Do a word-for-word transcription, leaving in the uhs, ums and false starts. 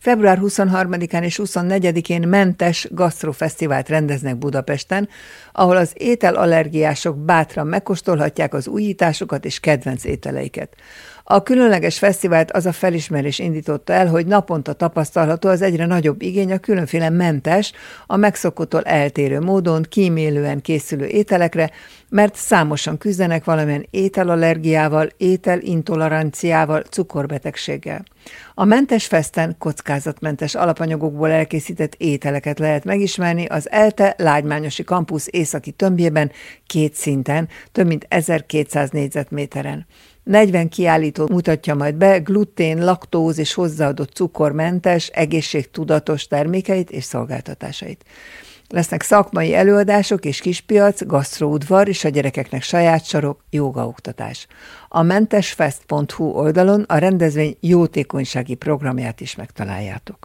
február huszonharmadikán és huszonnegyedikén mentes gasztrofesztivált rendeznek Budapesten, ahol az ételallergiások bátran megkóstolhatják az újításokat és kedvenc ételeiket. A különleges fesztivált az a felismerés indította el, hogy naponta tapasztalható az egyre nagyobb igény a különféle mentes, a megszokottól eltérő módon kímélően készülő ételekre, mert számosan küzdenek valamilyen ételallergiával, ételintoleranciával, cukorbetegséggel. A mentes feszten kockázatmentes alapanyagokból elkészített ételeket lehet megismerni az ELTE Lágymányosi Kampusz északi tömbjében két szinten, több mint ezerkétszáz négyzetméteren. negyven kiállító mutatja majd be glutén, laktóz és hozzáadott cukormentes, egészségtudatos termékeit és szolgáltatásait. Lesznek szakmai előadások és kispiac, gasztroudvar és a gyerekeknek saját sarok, jógaoktatás. A mentesfest pont hu oldalon a rendezvény jótékonysági programját is megtaláljátok.